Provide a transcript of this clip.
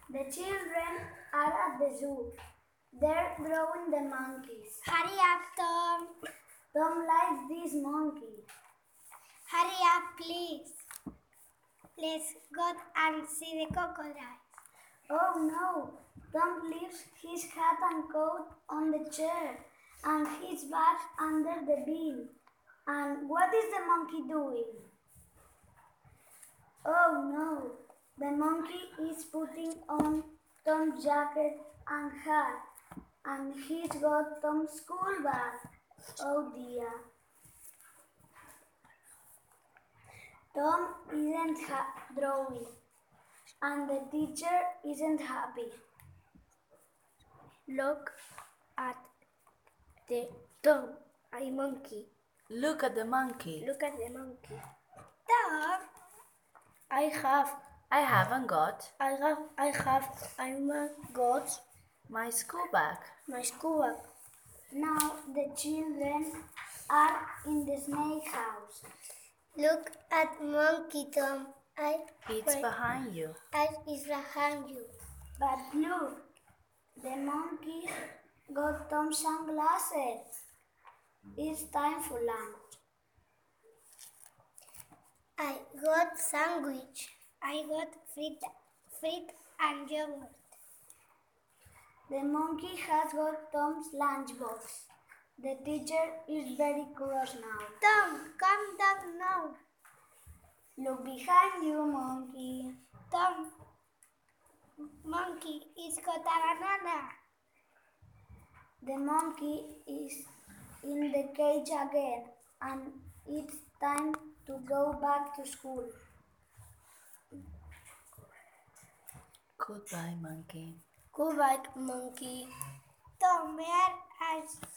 The children are at the zoo. They're drawing the monkeys. Hurry up, Tom. Tom likes this monkey. Hurry up, please. Let's go and see the crocodiles. Oh no! Tom leaves his hat and coat on the chair and his bag under the bin. And what is the monkey doing? Oh no! The monkey is putting on Tom's jacket and hat, and he's got Tom's school bag. Oh dear! Tom isn't drawing, and the teacher isn't happy. Look at the Tom, a monkey. Look at the monkey. Look at the monkey. Tom, I haven't got My school bag. my school bag. Now the children are in the snake house. Look at monkey, Tom. It's behind you. It's behind you. But look, the monkey got Tom's sunglasses. It's time for lunch. I got sandwich. I got fruit and yogurt. The monkey has got Tom's lunchbox. The teacher is very cross now. Tom, come down now. Look behind you, monkey. Tom, monkey, it's got a banana. The monkey is in the cage again, and it's time to go back to school. Goodbye, monkey. Goodbye, monkey. Tom, may I